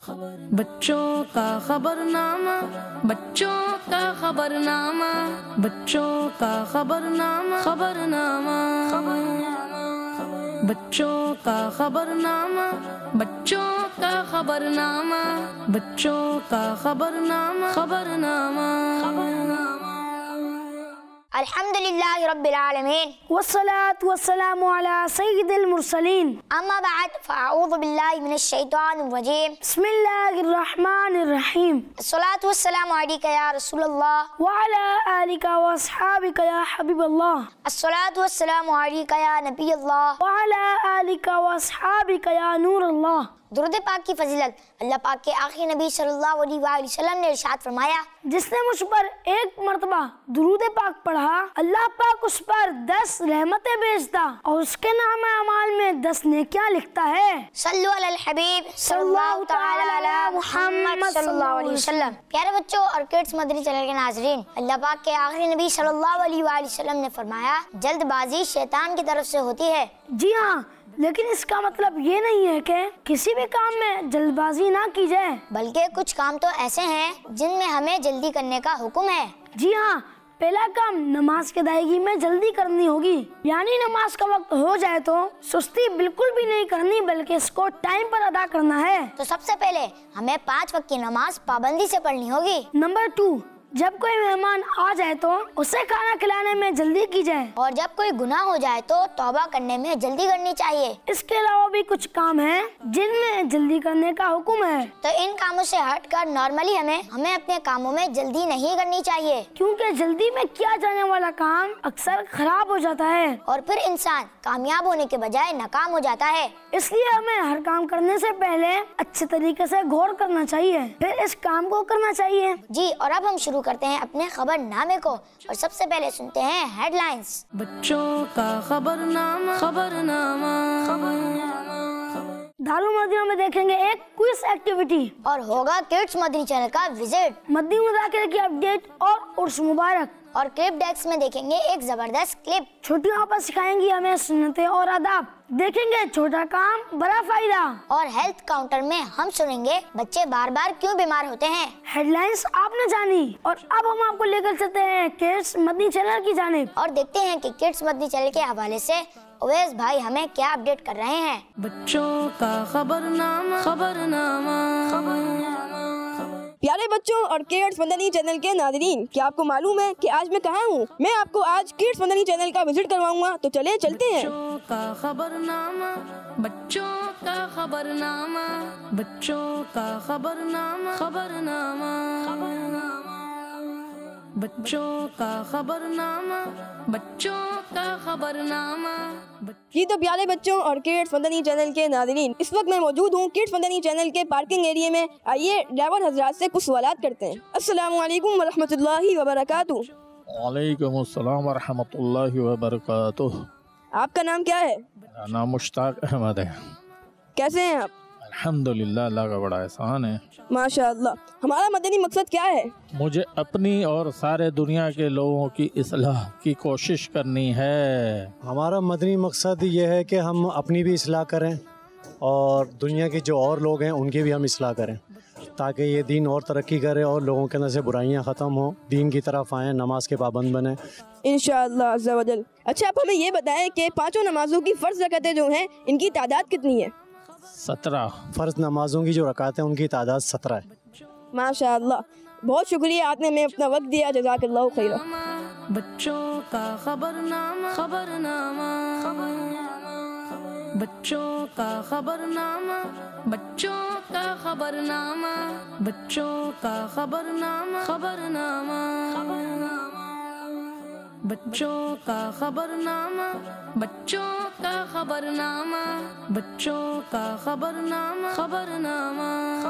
بچوں کا خبرنامہ، بچوں کا خبرنامہ، بچوں کا خبرنامہ، خبرنامہ، بچوں کا خبرنامہ، بچوں کا خبرنامہ، بچوں کا خبرنامہ، خبرنامہ۔ الحمدللہ رب العالمین والصلاة والسلام علی سید المرسلین، اما بعد فاعوذ باللہ من الشیطان الرجیم، بسم اللہ الرحمن الرحیم، الصلاۃ والسلام علیک یا رسول اللہ وعلی آلک واصحابک یا حبیب اللہ، الصلاۃ والسلام علیک یا نبی اللہ وعلی آلک واصحابک یا نور اللہ۔ درود پاک کی فضیلت اللہ پاک کے آخری نبی صلی اللہ علیہ وآلہ وسلم نے ارشاد فرمایا، جس نے مجھ پر ایک مرتبہ درود پاک پڑھا، اللہ پاک اس پر 10 رحمتیں بھیجتا اور اس کے نام اعمال میں 10 نیکیاں لکھتا ہے۔ صلو علی الحبیب صلی اللہ تعالی علی محمد صلی اللہ علیہ وسلم۔ پیارے بچوں اور کڈس مدنی چینل کے ناظرین، اللہ پاک کے آخری نبی صلی اللہ علیہ وآلہ وسلم نے فرمایا، جلد بازی شیطان کی طرف سے ہوتی ہے۔ جی ہاں، لیکن اس کا مطلب یہ نہیں ہے کہ کسی بھی کام میں جلد بازی نہ کی جائے، بلکہ کچھ کام تو ایسے ہیں جن میں ہمیں جلدی کرنے کا حکم ہے۔ جی ہاں، پہلا کام نماز کی ادائیگی میں جلدی کرنی ہوگی، یعنی نماز کا وقت ہو جائے تو سستی بالکل بھی نہیں کرنی، بلکہ اس کو ٹائم پر ادا کرنا ہے۔ تو سب سے پہلے ہمیں 5 وقت کی نماز پابندی سے پڑھنی ہوگی۔ نمبر 2، جب کوئی مہمان آ جائے تو اسے کھانا کھلانے میں جلدی کی جائے، اور جب کوئی گناہ ہو جائے تو توبہ کرنے میں جلدی کرنی چاہیے۔ اس کے علاوہ بھی کچھ کام ہیں جن میں جلدی کرنے کا حکم ہے، تو ان کاموں سے ہٹ کر نارملی ہمیں اپنے کاموں میں جلدی نہیں کرنی چاہیے، کیونکہ جلدی میں کیا جانے والا کام اکثر خراب ہو جاتا ہے اور پھر انسان کامیاب ہونے کے بجائے ناکام ہو جاتا ہے۔ اس لیے ہمیں ہر کام کرنے سے پہلے اچھے طریقے سے غور کرنا چاہیے، پھر اس کام کو کرنا چاہیے۔ جی، اور اب ہم شروع کرتے ہیں اپنے خبر نامے کو، اور سب سے پہلے سنتے ہیں ہیڈ لائنز۔ بچوں کا خبرنامہ، خبرنامہ، دارالمدینہ میں دیکھیں گے ایک کوئز ایکٹیویٹی، اور ہوگا کڈس مدنی چینل کا وزٹ، مدنی مذاکرے کی اپڈیٹ اور عرس مبارک، اور کلپ ڈیکس میں دیکھیں گے ایک زبردست کلپ۔ چھوٹیاں آپس سکھائیں گی ہمیں سنتیں اور آداب، دیکھیں گے چھوٹا کام بڑا فائدہ، اور ہیلتھ کاؤنٹر میں ہم سنیں گے بچے بار بار کیوں بیمار ہوتے ہیں۔ ہیڈ لائنز آپ نے جانی، اور اب ہم آپ کو لے کر چلتے ہیں کڈس مدنی چینل کی جانب، اور دیکھتے ہیں کہ کڈس مدنی چینل کے حوالے سے اویس بھائی ہمیں کیا اپڈیٹ کر رہے ہیں۔ بچوں کا خبرنامہ، خبرنامہ، پیارے بچوں اور کڈس مدنی چینل کے ناظرین، کیا آپ کو معلوم ہے کہ آج میں کہاں ہوں؟ میں آپ کو آج کڈس مدنی چینل کا وزٹ کرواؤں گا، تو چلیں چلتے ہیں۔ بچوں کا خبرنامہ، بچوں کا خبرنامہ، بچوں کا خبرنامہ، خبرنامہ، بچوں کا خبرنامہ، بچوں کا خبرنامہ۔ جی تو پیارے بچوں اور کڈس مدنی چینل کے ناظرین، اس وقت میں موجود ہوں کڈس مدنی چینل کے پارکنگ ایریا میں۔ آئیے ڈرائیور حضرات سے کچھ سوالات کرتے ہیں۔ السلام علیکم ورحمۃ اللہ وبرکاتہ۔ وعلیکم السلام ورحمۃ اللہ وبرکاتہ۔ آپ کا نام کیا ہے؟ میرا نام مشتاق احمد ہے۔ کیسے ہیں آپ؟ الحمدللہ، اللہ کا بڑا احسان ہے۔ ماشاء اللہ۔ ہمارا مدنی مقصد کیا ہے؟ مجھے اپنی اور سارے دنیا کے لوگوں کی اصلاح کی کوشش کرنی ہے۔ ہمارا مدنی مقصد یہ ہے کہ ہم اپنی بھی اصلاح کریں اور دنیا کے جو اور لوگ ہیں ان کی بھی ہم اصلاح کریں، تاکہ یہ دین اور ترقی کرے اور لوگوں کے اندر سے برائیاں ختم ہوں، دین کی طرف آئیں، نماز کے پابند بنیں انشاءاللہ عز و جل۔ اچھا، آپ ہمیں یہ بتائیں کہ 5 نمازوں کی فرض رکعتیں جو ہیں ان کی تعداد کتنی ہے؟ 17۔ فرض نمازوں کی جو رکعتیں ان کی تعداد 17 ہے۔ ماشاء اللہ، بہت شکریہ، آپ نے ہمیں اپنا وقت دیا، جزاک اللہ خیرہ۔ بچوں کا خبرنامہ، خبرنامہ، بچوں کا خبرنامہ، بچوں کا خبرنامہ، بچوں کا خبرنامہ، خبرنامہ، بچوں کا خبرنامہ، بچوں کا خبرنامہ، بچوں کا خبرنامہ، خبرنامہ،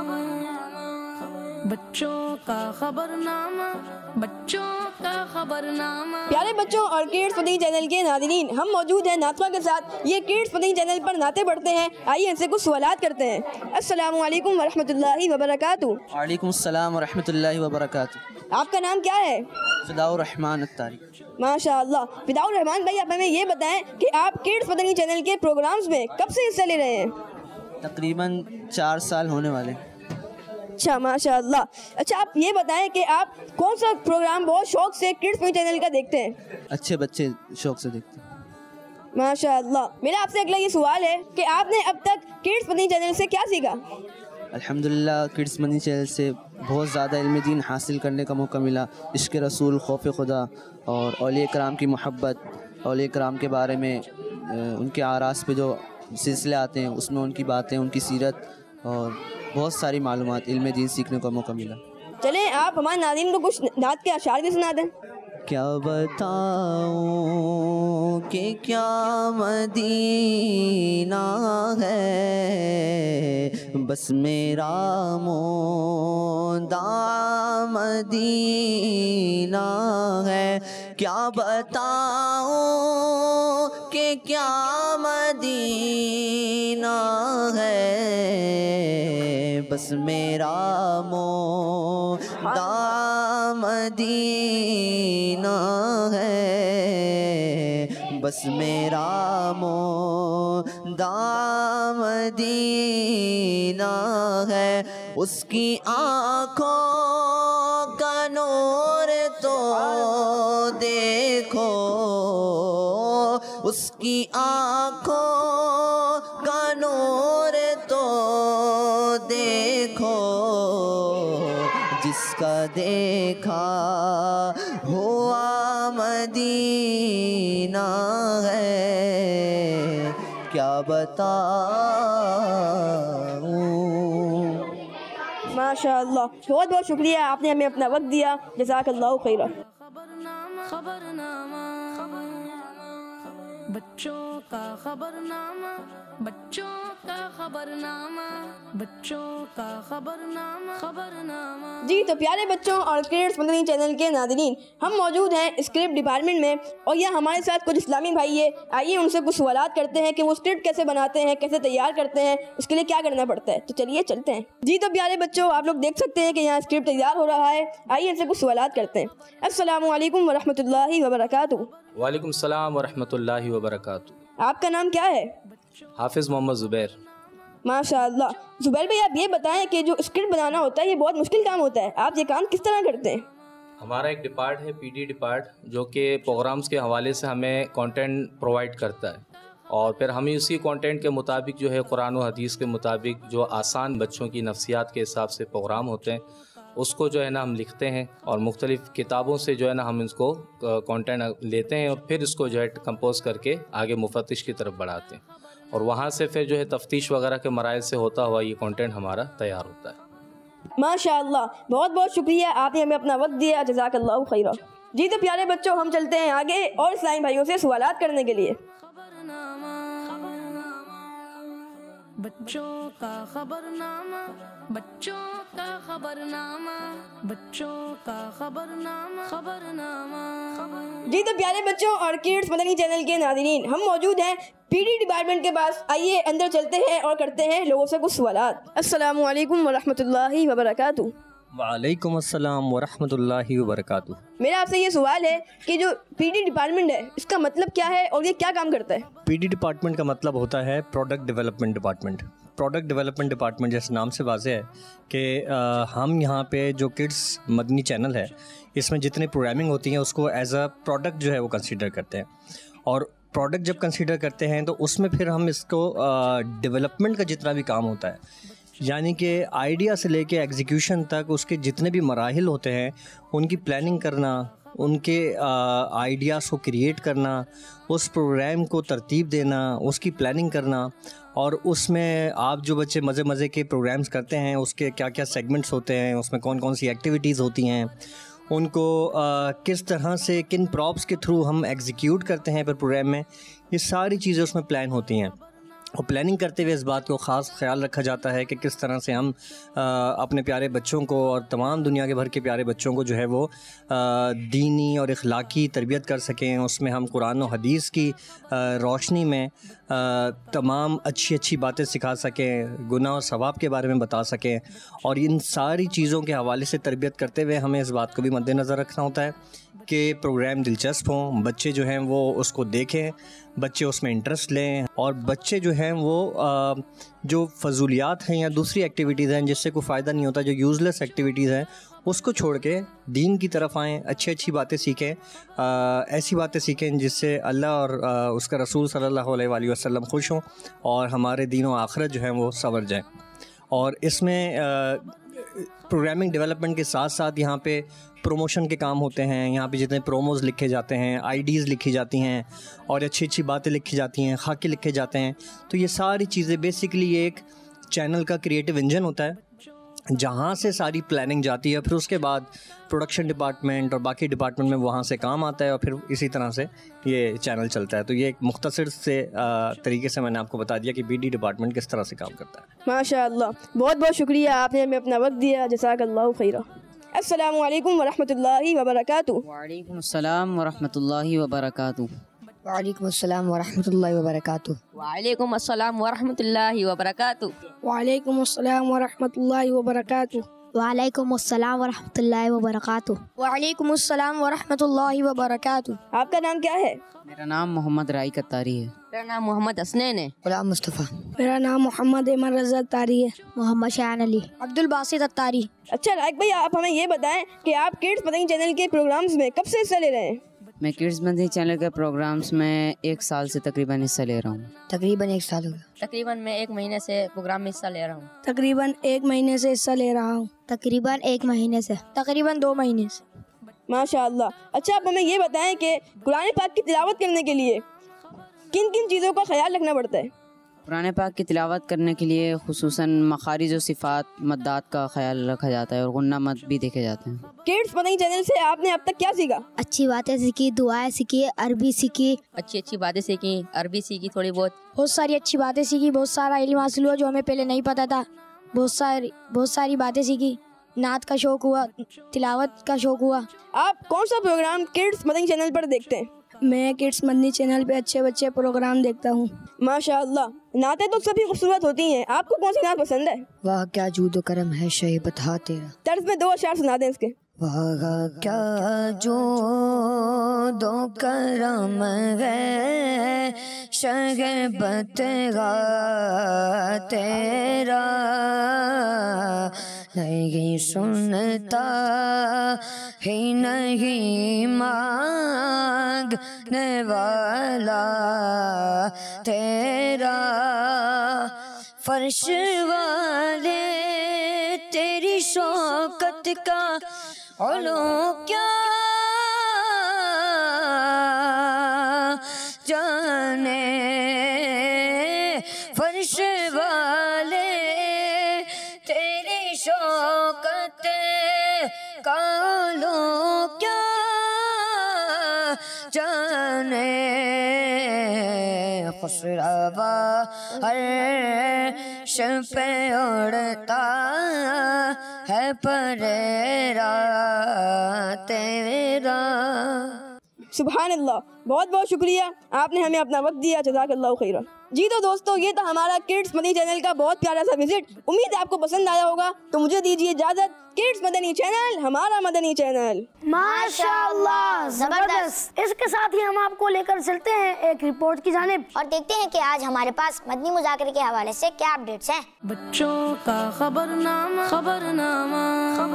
بچوں کا خبرنامہ، بچوں کا خبرنامہ۔ پیارے بچوں اور کڈس مدنی چینل کے ناظرین، ہم موجود ہیں نعت خواں کے ساتھ، یہ کڈس مدنی چینل پر نعتیں پڑھتے ہیں۔ آئیے ان سے کچھ سوالات کرتے ہیں۔ السلام علیکم ورحمۃ اللہ وبرکاتہ۔ وعلیکم السلام ورحمۃ اللہ وبرکاتہ۔ آپ کا نام کیا ہے؟ فداء الرحمن الطاری۔ ماشاء اللہ۔ فداء الرحمن بھائی، آپ ہمیں یہ بتائیں کہ آپ کڈس مدنی چینل کے پروگرامز میں کب سے حصہ لے رہے ہیں؟ تقریباً 4 سال ہونے والے۔ اچھا ماشاء اللہ. اچھا آپ یہ بتائیں کہ آپ کون سا پروگرام بہت شوق سے کڈس مدنی چینل کا دیکھتے ہیں؟ اچھے بچے شوق سے دیکھتے ہیں. ماشاء اللہ. میرا آپ سے اگلا یہ سوال ہے کہ آپ نے اب تک کڈس مدنی چینل سے کیا سیکھا؟ الحمدللہ کڈس مدنی چینل سے بہت زیادہ علم دین حاصل کرنے کا موقع ملا. عشق رسول، خوف خدا اور اولیاء کرام کی محبت، اولیاء کرام کے بارے میں ان کے آراس پہ جو سلسلے آتے ہیں اس میں ان کی باتیں، ان کی سیرت اور بہت ساری معلومات علم دین سیکھنے کا موقع ملا. چلیں آپ ہمارے ناظرین کو کچھ نعت کے اشعار بھی سنا دیں. کیا بتاؤں کہ کیا مدینہ ہے، بس میرا مودع مدینہ ہے. کیا بتاؤں کہ کیا مدینہ ہے، بس میرا مودع مدینہ ہے، بس میرا مودع مدینہ ہے. اس کی آنکھوں کا نور تو دیکھو، اس کی آنکھوں کا نور تو دیکھو، جس کا دیکھا ہوا مدینہ ہے. کیا بتاؤں. ماشاء اللہ. بہت بہت شکریہ، آپ نے ہمیں اپنا وقت دیا. جزاک اللہ خیرہ. خبرنامہ بچوں کا خبرنامہ، بچوں کا خبرنامہ، بچوں کا خبرنامہ، خبرنامہ. جی تو پیارے بچوں اور کڈس مدنی چینل کے ناظرین، ہم موجود ہیں اسکرپٹ ڈپارٹمنٹ میں اور یہ ہمارے ساتھ کچھ اسلامی بھائی ہے. آئیے ان سے کچھ سوالات کرتے ہیں کہ وہ اسکرپٹ کیسے بناتے ہیں، کیسے تیار کرتے ہیں، اس کے لیے کیا کرنا پڑتا ہے. تو چلیے چلتے ہیں. جی تو پیارے بچوں، آپ لوگ دیکھ سکتے ہیں کہ یہاں اسکرپٹ تیار ہو رہا ہے. آئیے ان سے کچھ سوالات کرتے ہیں. السلام علیکم ورحمۃ اللہ وبرکاتہ. وعلیکم السلام ورحمۃ اللہ وبرکاتہ. آپ کا نام کیا ہے؟ حافظ محمد زبیر. ماشاء اللہ. زبیر بھائی آپ یہ بتائیں کہ جو اسکرپٹ بنانا ہوتا ہے یہ بہت مشکل کام ہوتا ہے، آپ یہ کام کس طرح کرتے ہیں؟ ہمارا ایک ڈپارٹ ہے پی ڈی ڈپارٹ، جو کہ پروگرامز کے حوالے سے ہمیں کانٹینٹ پرووائڈ کرتا ہے، اور پھر ہم اسی کانٹینٹ کے مطابق جو ہے قرآن و حدیث کے مطابق جو آسان بچوں کی نفسیات کے حساب سے پروگرام ہوتے ہیں اس کو جو ہے نا ہم لکھتے ہیں، اور مختلف کتابوں سے جو ہے نا ہم اس کو کانٹینٹ لیتے ہیں اور پھر اس کو جو ہے کمپوز کر کے آگے مفتش کی طرف بڑھاتے ہیں، اور وہاں سے پھر جو ہے تفتیش وغیرہ کے مراحل سے ہوتا ہوا یہ کانٹینٹ ہمارا تیار ہوتا ہے. ماشاء اللہ. بہت بہت شکریہ، آپ نے ہمیں اپنا وقت دیا. جزاک اللہ خیرہ. جی تو پیارے بچوں، ہم چلتے ہیں آگے اور اسلامی بھائیوں سے سوالات کرنے کے لیے. بچوں کا خبرنامہ، بچوں کا خبرنامہ، بچوں کا خبرنامہ، خبرنامہ. جی تو پیارے بچوں اور کڈس مدنی چینل کے ناظرین، ہم موجود ہیں پی ڈی ڈپارٹمنٹ کے پاس. آئیے اندر چلتے ہیں اور کرتے ہیں لوگوں سے کچھ سوالات. السلام علیکم ورحمۃ اللہ وبرکاتہ. وعلیکم السلام ورحمۃ اللہ وبرکاتہ. میرا آپ سے یہ سوال ہے کہ جو پی ڈی ڈپارٹمنٹ ہے اس کا مطلب کیا ہے اور یہ کیا کام کرتا ہے؟ پی ڈی ڈپارٹمنٹ کا مطلب ہوتا ہے product development department. Product development department جیسے نام سے واضح ہے کہ ہم یہاں پہ جو کڈس مدنی چینل ہے اس میں جتنے پروگرامنگ ہوتی ہیں اس کو ایز اے پروڈکٹ جو ہے وہ کنسیڈر کرتے ہیں، اور پروڈکٹ جب کنسیڈر کرتے ہیں تو اس میں پھر ہم اس کو ڈیولپمنٹ کا جتنا بھی کام ہوتا ہے، یعنی کہ آئیڈیا سے لے کے ایگزیکیوشن تک اس کے جتنے بھی مراحل ہوتے ہیں ان کی پلاننگ کرنا، ان کے آئیڈیاز کو کریٹ کرنا، اس پروگرام کو ترتیب دینا، اس کی پلاننگ کرنا، اور اس میں آپ جو بچے مزے کے پروگرامز کرتے ہیں اس کے کیا کیا سیگمنٹس ہوتے ہیں، اس میں کون کون سی ایکٹیویٹیز ہوتی ہیں، ان کو کس طرح سے کن پراپس کے تھرو ہم ایگزیکیوٹ کرتے ہیں پھر پروگرام میں، یہ ساری چیزیں اس میں پلان ہوتی ہیں. اور پلاننگ کرتے ہوئے اس بات کو خاص خیال رکھا جاتا ہے کہ کس طرح سے ہم اپنے پیارے بچوں کو اور تمام دنیا کے بھر کے پیارے بچوں کو جو ہے وہ دینی اور اخلاقی تربیت کر سکیں. اس میں ہم قرآن و حدیث کی روشنی میں تمام اچھی باتیں سکھا سکیں، گناہ اور ثواب کے بارے میں بتا سکیں، اور ان ساری چیزوں کے حوالے سے تربیت کرتے ہوئے ہمیں اس بات کو بھی مد نظر رکھنا ہوتا ہے کہ پروگرام دلچسپ ہوں، بچے جو ہیں وہ اس کو دیکھیں، بچے اس میں انٹرسٹ لیں، اور بچے جو ہیں وہ جو فضولیات ہیں یا دوسری ایکٹیویٹیز ہیں جس سے کوئی فائدہ نہیں ہوتا، جو یوزلیس ایکٹیویٹیز ہیں، اس کو چھوڑ کے دین کی طرف آئیں، اچھی باتیں سیکھیں، ایسی باتیں سیکھیں جس سے اللہ اور اس کا رسول صلی اللہ علیہ وآلہ وسلم خوش ہوں اور ہمارے دین و آخرت جو ہیں وہ سنور جائیں۔ اور اس میں پروگرامنگ ڈیولپمنٹ کے ساتھ ساتھ یہاں پہ پروموشن کے کام ہوتے ہیں، یہاں پہ جتنے پروموز لکھے جاتے ہیں، آئی ڈیز لکھی جاتی ہیں اور اچھی باتیں لکھی جاتی ہیں، خاکے لکھے جاتے ہیں۔ تو یہ ساری چیزیں بیسکلی یہ ایک چینل کا کریٹو انجن ہوتا ہے جہاں سے ساری پلاننگ جاتی ہے، پھر اس کے بعد پروڈکشن ڈپارٹمنٹ اور باقی ڈپارٹمنٹ میں وہاں سے کام آتا ہے اور پھر اسی طرح سے یہ چینل چلتا ہے۔ تو یہ ایک مختصر سے طریقے سے میں نے آپ کو بتا دیا کہ بی ڈی ڈپارٹمنٹ کس طرح سے کام کرتا ہے۔ ماشاء اللہ، بہت بہت شکریہ، آپ نے ہمیں اپنا وقت دیا، جزاک اللہ خیرہ۔ السلام علیکم ورحمۃ اللہ وبرکاتہ۔ وعلیکم السلام ورحمۃ اللہ وبرکاتہ۔ وعلیکم السلام ورحمۃ اللہ وبرکاتہ۔ وعلیکم السلام ورحمۃ اللہ وبرکاتہ۔ وعلیکم السلام ورحمۃ اللہ وبرکاتہ۔ وعلیکم السلام ورحمۃ اللہ وبرکاتہ۔ وعلیکم السلام ورحمۃ اللہ وبرکاتہ۔ آپ کا نام کیا ہے؟ میرا نام محمد رائی کتاری ہے۔ میرا نام محمد حسنین ہے۔ غلام مصطفیٰ۔ میرا نام محمد احمد رضا اتاری ہے۔ محمد شایان علی۔ عبد الباسط اتاری۔ اچھا رائق بھائی، آپ ہمیں یہ بتائیں کہ آپ کڈس مدنی چینل کے پروگرامز میں کب سے حصہ لے رہے ہیں؟ میں کڈس مدنی چینل کے پروگرامز میں 1 سال سے تقریباً حصہ لے رہا ہوں۔ تقریباً 1 سال ہو گیا۔ تقریباً میں 1 مہینے سے پروگرام میں حصہ لے رہا ہوں۔ تقریباً 1 مہینے سے حصہ لے رہا ہوں۔ تقریباً 1 مہینے سے۔ تقریباً 2 مہینے سے۔ ماشاء اللہ۔ اچھا آپ ہمیں یہ بتائیں کہ قرآن پاک کی تلاوت کرنے کے لیے کن کن چیزوں کا خیال رکھنا پڑتا ہے؟ قرآن پاک کی تلاوت کرنے کے لیے خصوصاً مخارج و صفات مدات کا خیال رکھا جاتا ہے اور غنہ مد بھی دیکھے جاتے ہیں۔ کڈس مدنی چینل سے آپ نے اب تک کیا سیکھا؟ اچھی باتیں سیکھی، دعائیں سیکھی، عربی سیکھی، اچھی باتیں سیکھی، عربی سیکھی، تھوڑی بہت ساری اچھی باتیں سیکھی، بہت سارا علم حاصل ہوا جو ہمیں پہلے نہیں پتا تھا، بہت ساری باتیں سیکھی، نعت کا شوق ہوا، تلاوت کا شوق ہوا۔ آپ کون سا پروگرام کڈس مدنی چینل پر دیکھتے ہیں؟ میں کڈس مدنی چینل پہ اچھے پروگرام دیکھتا ہوں۔ ماشاء اللہ، نعتیں تو سبھی خوبصورت ہوتی ہیں، آپ کو کون سی نعت پسند ہے؟ واہ کیا جود و کرم ہے شیبتہ تیرا۔ طرز میں 2 اشعار سنا دیں اس کے۔ واہ کیا جود و کرم ہے شیبتہ تیرا، نہیں سنتا ہی نہیں مانگنے والا تیرا، فرش والے تیری شوکت کا علو کیا جانے، فرش والے تیری شوکت کا علو کیا جانے، خسروا عرش پہ اڑتا ہے پریرا تیرا۔ سبحان اللہ، بہت بہت شکریہ، آپ نے ہمیں اپنا وقت دیا، جزاک اللہ خیرہ۔ جی تو دوستو، یہ تھا ہمارا کڈس مدنی چینل کا بہت پیارا سا وزٹ، امید ہے آپ کو پسند آیا ہوگا۔ تو مجھے دیجیے اجازت، کڈس مدنی چینل ہمارا مدنی چینل۔ ماشاءاللہ، زبردست۔ اس کے ساتھ ہی ہم آپ کو لے کر چلتے ہیں ایک رپورٹ کی جانب اور دیکھتے ہیں کہ آج ہمارے پاس مدنی مذاکرے کے حوالے سے کیا اپڈیٹس ہیں۔ بچوں کا خبرنامہ، خبرنامہ۔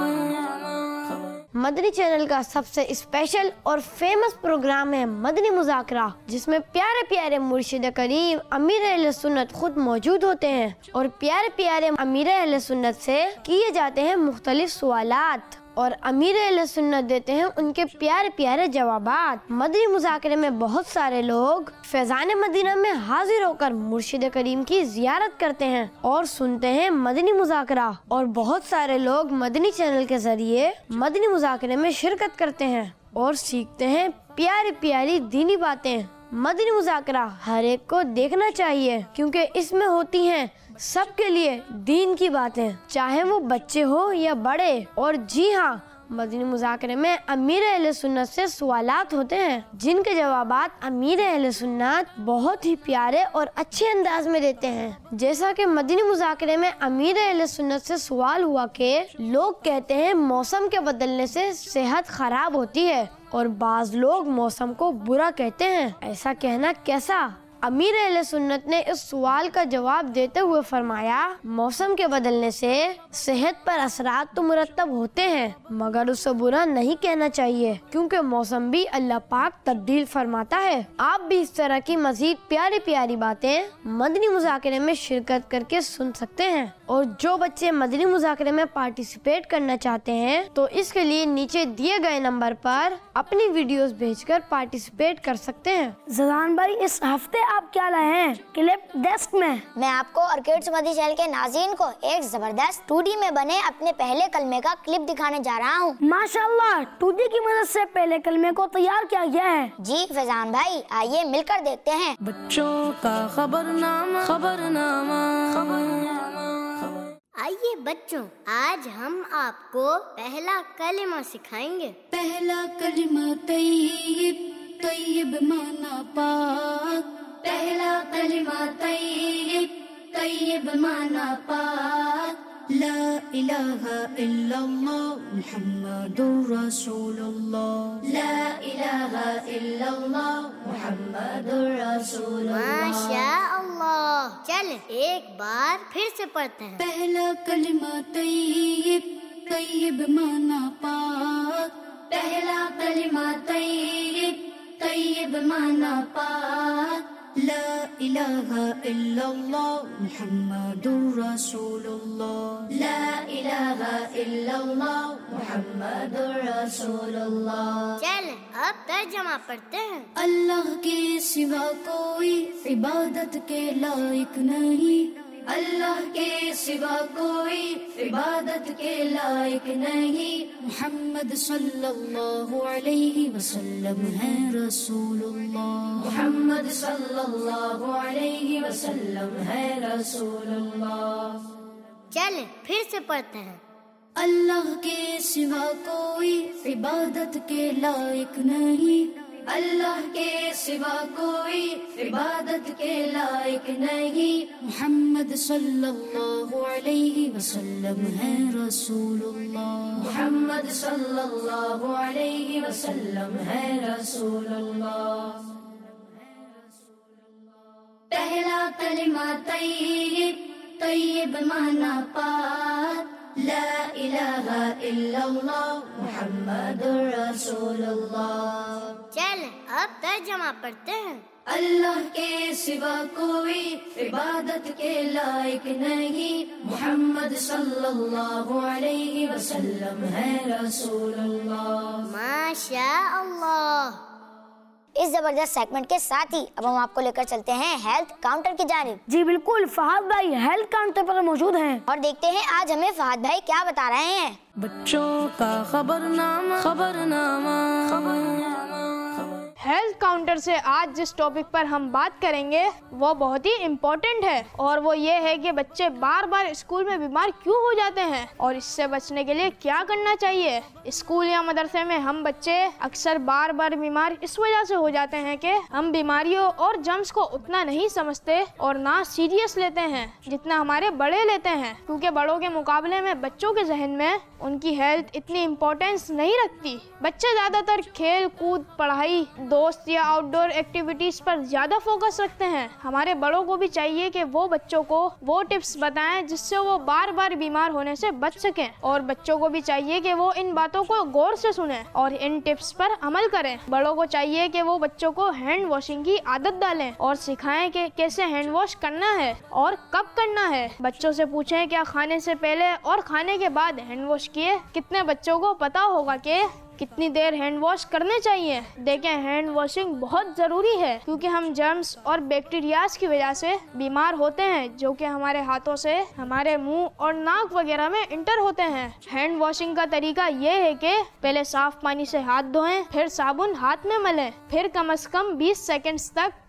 مدنی چینل کا سب سے اسپیشل اور فیمس پروگرام ہے مدنی مذاکرہ، جس میں پیارے پیارے مرشد کریم امیر اہل سنت خود موجود ہوتے ہیں اور پیارے پیارے امیر اہل سنت سے کیے جاتے ہیں مختلف سوالات اور امیر اہل سنت دیتے ہیں ان کے پیارے پیارے جوابات۔ مدنی مذاکرے میں بہت سارے لوگ فیضان مدینہ میں حاضر ہو کر مرشد کریم کی زیارت کرتے ہیں اور سنتے ہیں مدنی مذاکرہ، اور بہت سارے لوگ مدنی چینل کے ذریعے مدنی مذاکرے میں شرکت کرتے ہیں اور سیکھتے ہیں پیاری پیاری دینی باتیں۔ مدنی مذاکرہ ہر ایک کو دیکھنا چاہیے کیونکہ اس میں ہوتی ہیں سب کے لیے دین کی باتیں، چاہے وہ بچے ہو یا بڑے۔ اور جی ہاں، मदनी मुज़ाकरे में अमीर अहले सुन्नत से सवालात होते हैं, जिनके जवाबात अमीर अहले सुन्नत बहुत ही प्यारे और अच्छे अंदाज में देते हैं। जैसा कि मदनी मुज़ाकरे में अमीर अहले सुन्नत से सवाल हुआ कि लोग कहते हैं मौसम के बदलने से सेहत खराब होती है और बाज लोग मौसम को बुरा कहते हैं, ऐसा कहना कैसा? अमीर अहले सुन्नत ने इस सवाल का जवाब देते हुए फरमाया, मौसम के बदलने से सेहत पर असरात तो मुरतब होते हैं, मगर उसे बुरा नहीं कहना चाहिए, क्योंकि मौसम भी अल्लाह पाक तब्दील फरमाता है। आप भी इस तरह की मजीद प्यारी प्यारी बातें मदनी मुज़ाकरे में शिरकत करके सुन सकते हैं। और जो बच्चे मदनी मुज़ाकरे में पार्टिसिपेट करना चाहते हैं तो इसके लिए नीचे दिए गए नंबर पर अपनी वीडियोस भेजकर पार्टिसिपेट कर सकते हैं। जजान भाई, इस हफ्ते आप क्या लाए हैं क्लिप डेस्क में? मैं आपको ऑर्किड्स मदनी चैनल के नाज़रीन को एक जबरदस्त 2D में बने अपने पहले कलमे का क्लिप दिखाने जा रहा हूँ। माशाल्लाह, 2D की मदद से पहले कलमे को तैयार किया गया है। जी फैजान भाई, आइए मिलकर देखते हैं। बच्चों का खबरनामा, खबरनामा, आइए बच्चों, आज हम आपको पहला कलिमा सिखाएंगे। पहला कलिमा तय्यब, तय्यब माना पाक। पहला कलिमा तय्यब, तय्यब माना पाक। ला इलाहा इल्लल्लाह मुहम्मदुर रसूलुल्लाह। ला इलाहा इल्लल्लाह मुहम्मदुर रसूलुल्लाह। माशाअल्लाह। चल एक बार फिर से पढ़ते हैं। पहला कलिमा तय्यब, तय्यब माना पाक। पहला कलिमा तय्यब, तय्यब माना पाक। ला इलाहा इल्लल्लाह मुहम्मदुर रसूलुल्लाह। ला इलाहा इल्लल्लाह मुहम्मदुर रसूलुल्लाह। चल अब तर्जुमा पढ़ते हैं। अल्लाह के सिवा कोई इबादत के लायक नहीं। अल्लाह के सिवा कोई इबादत के लायक नहीं। मुहम्मद सल्लल्लाहु अलैहि वसल्लम है रसूलुल्लाह। मुहम्मद सल्लल्लाहु अलैहि वसल्लम है रसूलुल्लाह। चल फिर से पढ़ते हैं। अल्लाह के सिवा कोई इबादत के लायक नहीं। अल्लाह के सिवा कोई इबादत के लायक नहीं। मुहम्मद सल्लल्लाहु अलैहि वसल्लम है रसूलुल्लाह। मुहम्मद सल्लल्लाहु अलैहि वसल्लम है रसूलुल्लाह। पहला कलिमा तय्यब, तय्यब माना पाक। ला इलाहा इल्लल्लाह मुहम्मदुर रसूलुल्लाह। चल अब तर्जुमा पढ़ते हैं। अल्लाह के सिवा कोई इबादत के लायक नहीं। मुहम्मद सल्लल्लाहु अलैहि वसल्लम है रसूलुल्लाह। माशाअल्लाह। इस जबरदस्त सेगमेंट के साथ ही अब हम आपको लेकर चलते हैं हेल्थ काउंटर की जानिब। जी बिल्कुल, फहद भाई हेल्थ काउंटर पर मौजूद हैं और देखते हैं आज हमें फहद भाई क्या बता रहे हैं। बच्चों का खबरनामा, खबरनामा, हेल्थ काउंटर से आज जिस टॉपिक पर हम बात करेंगे वो बहुत ही इम्पोर्टेंट है, और वो ये है कि बच्चे बार बार स्कूल में बीमार क्यों हो जाते हैं और इससे बचने के लिए क्या करना चाहिए। स्कूल या मदरसे में हम बच्चे अक्सर बार बार बीमार इस वजह से हो जाते हैं कि हम बीमारियों और जर्म्स को उतना नहीं समझते और ना सीरियस लेते हैं जितना हमारे बड़े लेते हैं, क्योंकि बड़ों के मुकाबले में बच्चों के जहन में उनकी हेल्थ इतनी इम्पोर्टेंस नहीं रखती। बच्चे ज़्यादातर खेल कूद, पढ़ाई, दोस्त या आउटडोर एक्टिविटीज पर ज्यादा फोकस रखते हैं। हमारे बड़ों को भी चाहिए कि वो बच्चों को वो टिप्स बताएं जिससे वो बार बार बीमार होने से बच सकें, और बच्चों को भी चाहिए कि वो इन बातों को गौर से सुनें और इन टिप्स पर अमल करें। बड़ों को चाहिए कि वो बच्चों को हैंड वॉशिंग की आदत डालें और सिखाएं कि कैसे हैंड वॉश करना है और कब करना है। बच्चों से पूछें क्या खाने से पहले और खाने के बाद हैंड वॉश किए। कितने बच्चों को पता होगा कि कितनी देर हैंड वॉश करने चाहिए। देखें, हैंड वॉशिंग बहुत ज़रूरी है क्योंकि हम जर्म्स और बैक्टीरियाज की वजह से बीमार होते हैं जो कि हमारे हाथों से हमारे मुंह और नाक वगैरह में इंटर होते हैं। हैंड वॉशिंग का तरीका ये है कि पहले साफ पानी से हाथ धोएं, फिर साबुन हाथ में मलें, फिर कम से कम 20 सेकंड्स तक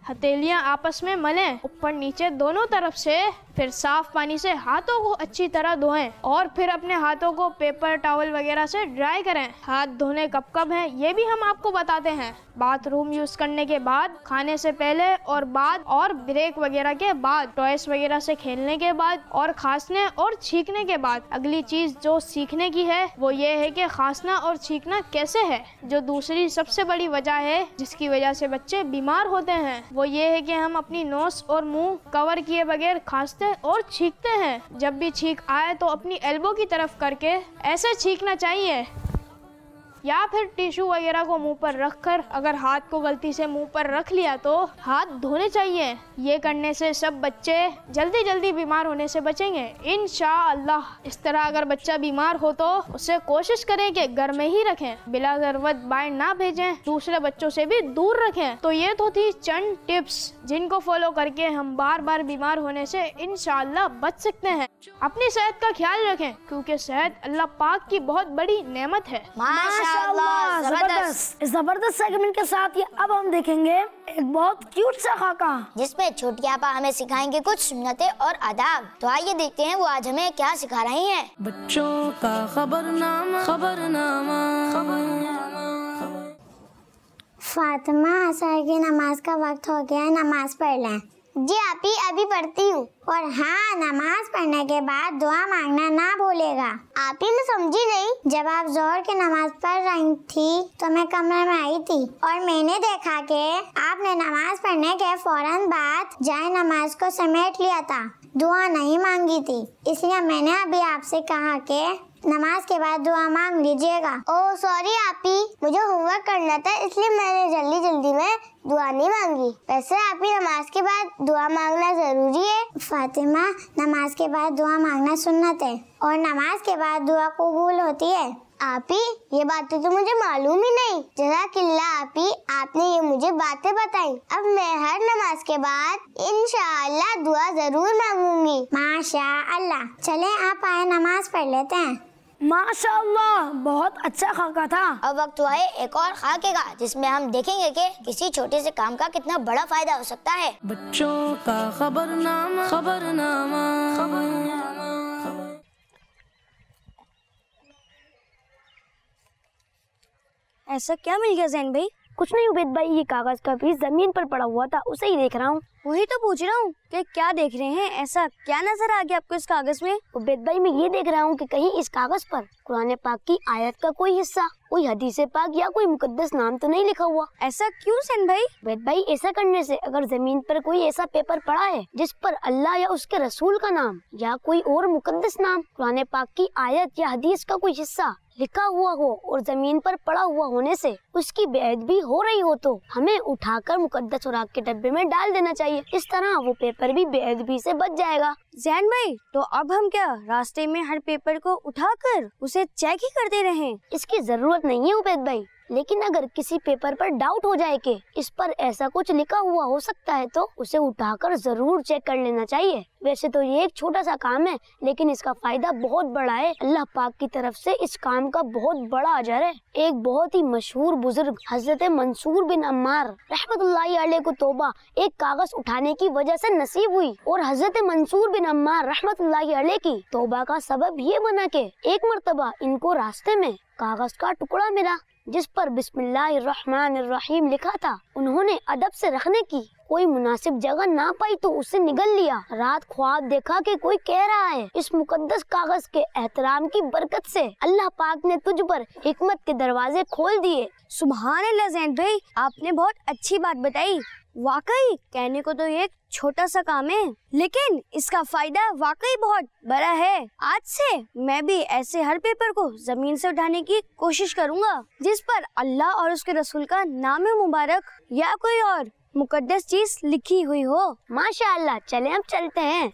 हथेलियाँ आपस में मलें, ऊपर नीचे दोनों तरफ से। फिर साफ पानी से हाथों को अच्छी तरह धोएं और फिर अपने हाथों को पेपर टॉवल वगैरह से ड्राई करें। हाथ धोने कब कब हैं ये भी हम आपको बताते हैं। बाथरूम यूज करने के बाद, खाने से पहले और बाद, और ब्रेक वगैरह के बाद, टॉयस वगैरह से खेलने के बाद, और खांसने और छींकने के बाद। अगली चीज जो सीखने की है वो ये है कि खांसना और छींकना कैसे है। जो दूसरी सबसे बड़ी वजह है जिसकी वजह से बच्चे बीमार होते हैं वो ये है कि हम अपनी नोज और मुंह कवर किए बगैर खांसते और छींकते हैं। जब भी छींक आए तो अपनी एल्बो की तरफ करके ऐसे छींकना चाहिए, या फिर टिश्यू वगैरह को मुंह पर रखकर, अगर हाथ को गलती से मुंह पर रख लिया तो हाथ धोने चाहिए। ये करने से सब बच्चे जल्दी जल्दी बीमार होने से बचेंगे इंशाअल्लाह। इस तरह अगर बच्चा बीमार हो तो उसे कोशिश करें कि घर में ही रखें, बिला ज़रूरत बाहर ना भेजें, दूसरे बच्चों से भी दूर रखें। तो ये तो थी चंद टिप्स जिनको फॉलो करके हम बार बार बीमार होने से इंशाअल्लाह बच सकते हैं। अपनी सेहत का ख्याल रखें क्योंकि सेहत अल्लाह पाक की बहुत बड़ी नेमत है। माशाअल्लाह, जबरदस्त सेगमेंट के साथ ये अब हम देखेंगे एक बहुत क्यूट सा खाका जिसमें छोटी आपा हमें सिखाएंगे कुछ सुन्नतें और आदाब। तो आइए देखते हैं वो आज हमें क्या सिखा रही हैं। बच्चों का खबरनामा, खबरनामा। फातिमा, असर की नमाज का वक्त हो गया है, नमाज पढ़ लें। जी आपी, अभी पढ़ती हूँ। और हाँ, नमाज पढ़ने के बाद दुआ मांगना ना भूलेगा। आपी मैं समझी नहीं। जब आप जोहर की नमाज पढ़ रही थी तो मैं कमरे में आई थी और मैंने देखा कि आपने नमाज पढ़ने के फौरन बाद जाए नमाज को समेट लिया था, दुआ नहीं मांगी थी। इसलिए मैंने अभी आपसे कहा कि नमाज के बाद दुआ मांग लीजिएगा। ओह सॉरी आपी, मुझे होमवर्क करना था इसलिए मैंने जल्दी जल्दी में दुआ नहीं मांगी। वैसे आपी नमाज के बाद दुआ मांगना जरूरी है? फातिमा, नमाज के बाद दुआ मांगना सुन्नत है और नमाज के बाद दुआ कबूल होती है। आपी ये बातें तो मुझे मालूम ही नहीं। जज़ाकिल्लाह आपी, आपने ये मुझे बातें बताई। अब मैं हर नमाज के बाद इंशाअल्लाह दुआ जरूर मांगूंगी। माशाअल्लाह। चलें आप आए, नमाज पढ़ लेते हैं। माशाअल्लाह, बहुत अच्छा खाका था। अब वक्त हुआ है एक और खाके का जिसमें हम देखेंगे कि किसी छोटे से काम का कितना बड़ा फायदा हो सकता है। बच्चों का खबरनामा, खबरनामा, खबरनामा। ऐसा क्या मिल गया जैन भाई? कुछ नहीं उबैद भाई, ये कागज का पीस जमीन पर पड़ा हुआ था, उसे ही देख रहा हूँ। वही तो पूछ रहा हूँ कि क्या देख रहे हैं, ऐसा क्या नजर आ गया आपको इस कागज में? उबैद भाई, मैं ये देख रहा हूँ कि कहीं इस कागज पर कुरान पाक की आयत का कोई हिस्सा, कोई हदीस पाक या कोई मुकद्दस नाम तो नहीं लिखा हुआ। ऐसा क्यों सैन भाई? उबैद भाई, ऐसा करने से अगर जमीन पर कोई ऐसा पेपर पड़ा है जिस पर अल्लाह या उसके रसूल का नाम या कोई और मुकद्दस नाम, कुरान पाक की आयत या हदीस का कोई हिस्सा लिखा हुआ हो और जमीन पर पड़ा हुआ होने से उसकी बेअदबी हो रही हो तो हमें उठाकर मुकद्दस औराक के डब्बे में डाल देना चाहिए। इस तरह वो पेपर भी बेअदबी से बच जाएगा। जैन भाई, तो अब हम क्या रास्ते में हर पेपर को उठाकर उसे चेक ही करते रहें? इसकी जरूरत नहीं है उबैद भाई, लेकिन अगर किसी पेपर पर डाउट हो जाए कि इस पर ऐसा कुछ लिखा हुआ हो सकता है तो उसे उठाकर जरूर चेक कर लेना चाहिए। वैसे तो ये एक छोटा सा काम है लेकिन इसका फायदा बहुत बड़ा है। अल्लाह पाक की तरफ से इस काम का बहुत बड़ा अजर है। एक बहुत ही मशहूर बुजुर्ग हजरत मंसूर बिन अम्मार रहमतुल्लाहि अलैह को तौबा एक कागज उठाने की वजह से नसीब हुई और हजरत मंसूर बिन अम्मार रहमतुल्लाहि अलैह की तौबा का सबब ये बना कि एक मर्तबा इनको रास्ते में कागज का टुकड़ा मिला जिस पर बिस्मिल्लाहिर्रहमानिर्रहीम लिखा था। उन्होंने अदब से रखने की कोई मुनासिब जगह ना पाई तो उसे निगल लिया। रात ख्वाब देखा कि कोई कह रहा है, इस मुकद्दस कागज के एहतराम की बरकत से अल्लाह पाक ने तुझ पर हिकमत के दरवाजे खोल दिए। सुभान अल्लाह जैन भाई, आपने बहुत अच्छी बात बताई। वाकई कहने को तो ये एक छोटा सा काम है लेकिन इसका फायदा वाकई बहुत बड़ा है। आज से मैं भी ऐसे हर पेपर को जमीन से उठाने की कोशिश करूँगा जिस पर अल्लाह और उसके रसूल का नाम मुबारक या कोई और मुकद्दस चीज लिखी हुई हो। माशाअल्लाह, चले अब चलते हैं।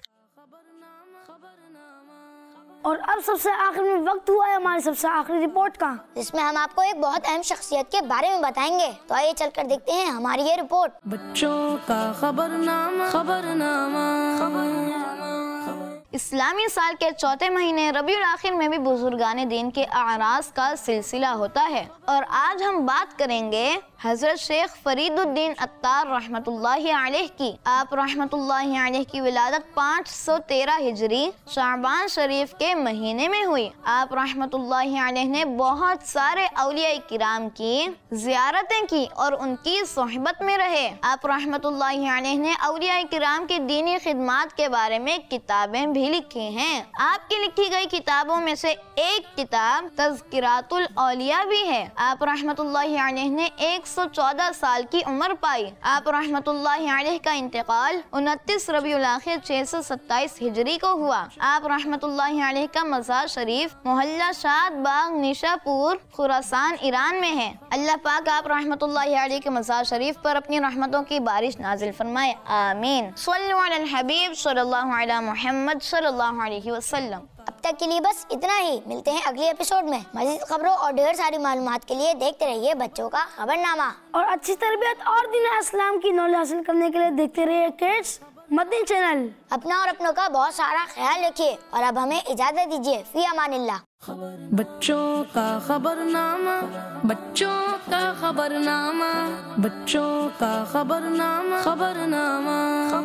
और अब सबसे आखिर में वक्त हुआ है हमारी सबसे आखिरी रिपोर्ट का, जिसमें हम आपको एक बहुत अहम शख्सियत के बारे में बताएंगे। तो आइए चलकर देखते हैं हमारी ये रिपोर्ट। बच्चों का खबरनामा, खबरनामा, खबरनामा। इस्लामी साल के चौथे महीने रबीउल आखिर में भी बुजुर्गाने दीन के आरास का सिलसिला होता है और आज हम बात करेंगे حضرت شیخ فرید الدین عطار رحمۃ اللہ علیہ کی. آپ رحمۃ اللہ علیہ کی ولادت 513 ہجری شعبان شریف کے مہینے میں ہوئی. آپ رحمۃ اللہ علیہ نے بہت سارے اولیاء کرام کی زیارتیں کی اور ان کی صحبت میں رہے. آپ رحمۃ اللہ علیہ نے اولیاء کرام کی دینی خدمات کے بارے میں کتابیں بھی لکھی ہیں. آپ کی لکھی گئی کتابوں میں سے ایک کتاب تذکرات الاولیاء بھی ہے. آپ رحمۃ اللہ علیہ نے 114 سال کی عمر پائی. آپ رحمۃ اللہ علیہ کا انتقال 29 ربیع الاخر 627 ہجری کو ہوا. آپ رحمۃ اللہ علیہ کا مزار شریف محلہ شاد باغ نیشا پور خراسان ایران میں ہے. اللہ پاک آپ رحمۃ اللہ علیہ کے مزار شریف پر اپنی رحمتوں کی بارش نازل فرمائے. آمین. صلو علی الحبیب صلی اللہ علی محمد صلی اللہ علیہ وسلم. اب تک کے لیے بس اتنا ہی. ملتے ہیں اگلے ایپیسوڈ میں. مزید خبروں اور ڈھیر ساری معلومات کے لیے دیکھتے رہیے بچوں کا خبرنامہ. اور اچھی تربیت اور دین اسلام کی نالج حاصل کرنے کے لیے دیکھتے رہیے کڈس مدنی چینل. اپنا اور اپنوں کا بہت سارا خیال رکھیے اور اب ہمیں اجازت دیجیے. فی امان اللہ. بچوں کا خبرنامہ، بچوں کا خبرنامہ، بچوں کا خبرنامہ، خبرنامہ،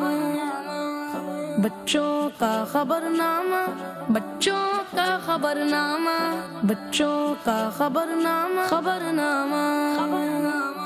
بچوں کا خبرنامہ، بچوں کا خبرنامہ، بچوں کا خبرنامہ، خبرنامہ.